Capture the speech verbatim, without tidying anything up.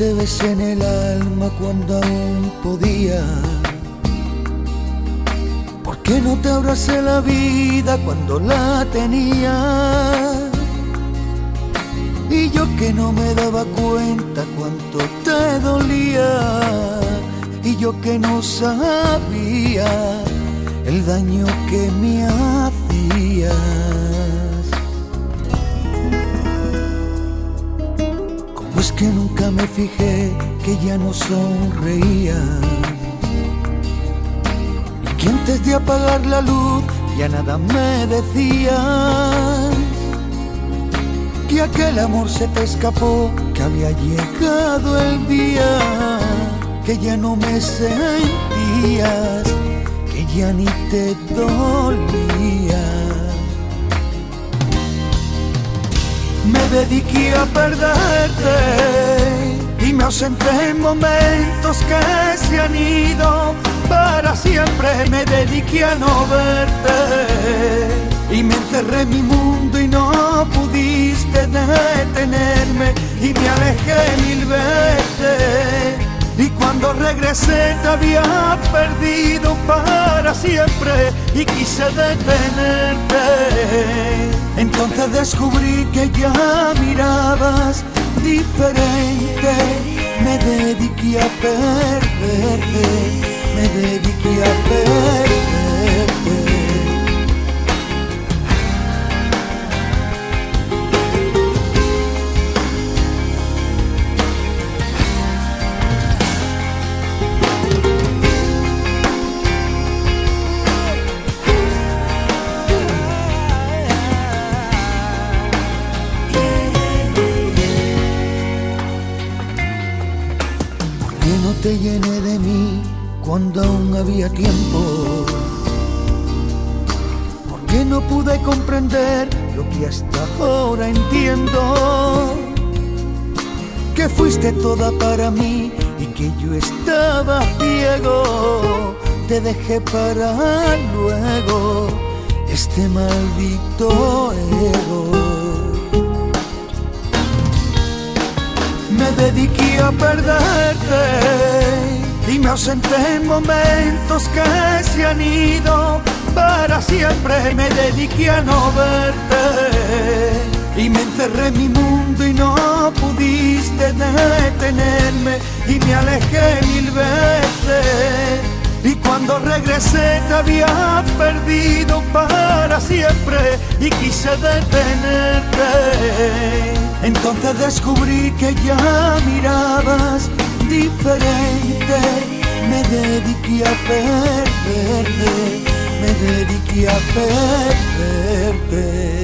te besé en el alma cuando aún podía? ¿Por qué no te abracé la vida cuando la tenía? Y yo que no me daba cuenta cuánto te dolía, y yo que no sabía el daño que me hacías. ¿Cómo es que nunca me fijé que ya no sonreía? Y que antes de apagar la luz ya nada me decías, que aquel amor se te escapó, que había llegado el día, que ya no me sentías, que ya ni te dolía. Me dediqué a perderte y me ausenté en momentos que se han ido para siempre. Me dediqué a no verte y me encerré en mi mundo y no pudiste detenerme, y me alejé mil veces, y cuando regresé te había perdido para siempre y quise detenerte. Entonces descubrí que ya mirabas diferente. Me dediqué a perderte, me dediqué a perderte. Te llené de mí cuando aún había tiempo. ¿Por qué no pude comprender lo que hasta ahora entiendo? Que fuiste toda para mí y que yo estaba ciego. Te dejé para luego, este maldito ego. Me dediqué a perderte y me ausenté en momentos que se han ido para siempre. Me dediqué a no verte y me encerré en mi mundo y no pudiste detenerme, y me alejé mil veces, y cuando regresé te había perdido para siempre y quise detenerte. Entonces descubrí que ya mirabas diferente. Me dediqué a perderte, me dediqué a perderte.